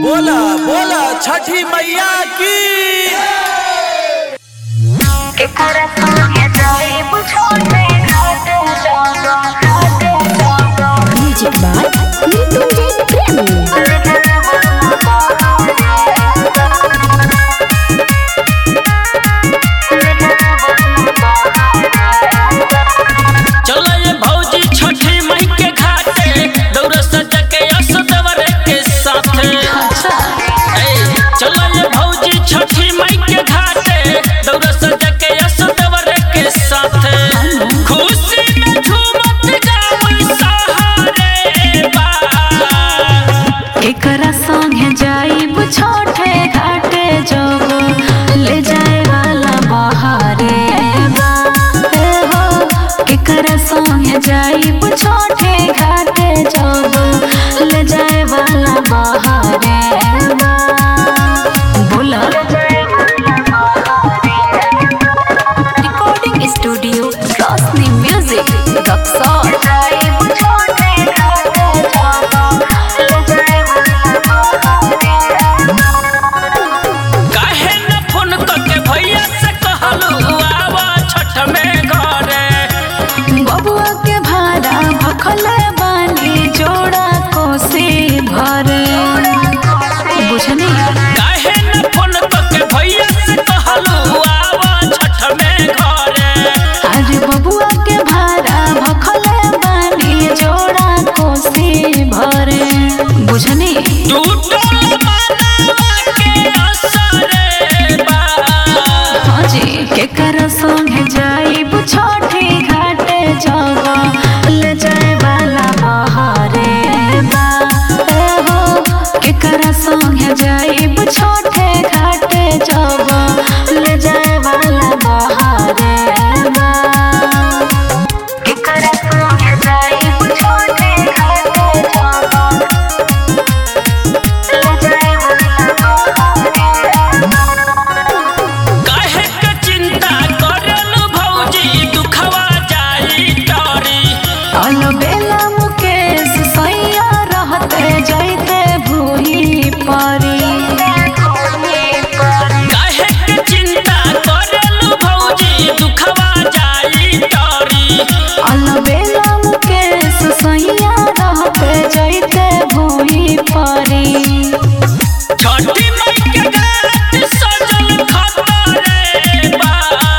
बोला बोला छठी मैया की। म्यूजिक बाय मृत्युंजय प्रेमी। चलो ये भौजी छठी मई के घाटे दौड़ सजा के असदवर के साथे। चलो ये भौजी छठी मई के घाटे दौड़ सजा के असदवर के साथे। खुशी में झूमत गावई सहारे बा। एकरा संगे जाइब छोटे घाटे जब ले जाए वाला बहारे बा। हो एकरा संगे जाइब छोटे घाटे जब ले जाए वाला बहारे बा। बोला recording studio Roshni music Raxaul. काहे न फोन करके भैया से कहलू आवा छठ में घरे। बबुआ के भाड़ा भखले बानी जोड़ा कोसी भरे। बुझनी काहे न फोन करके भैया से कहलू आवा छठ में घरे। अरे बबुआ के भाड़ा भखले बानी जोड़ा कोसी भरे। बुझनी टूटल मनवा के असरे बा। हाँ जी केकर संगे जाइब छोटी घाटे जब ले जाए वाला बहारे बा। हो केकर संगे जाइब छोटे घाटे जब ले जाए वाला बहारे बा। केकर संगे जाइब छोटे घाटे जब ले जाए वाला बहारे बा। काहे के चिंता करलू भौजी दुखवा जाई टरी। अलबेला मुकेश सैया रहते जैते भूही परी। काहे के चिंता करलू भौजी दुखवा जाई टरी। अलबेला मुकेश सैया रहते जैते भूही परी। छठी मई के घाट सजल खतरे बा।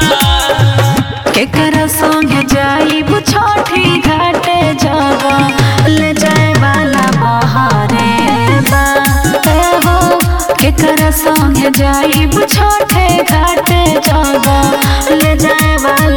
केकर संगे जाइब छोटी घाटे जब ले जाए वाला बहारे बा। हो केकर संगे जाइब छोटे घाटे जब ले जाए वाला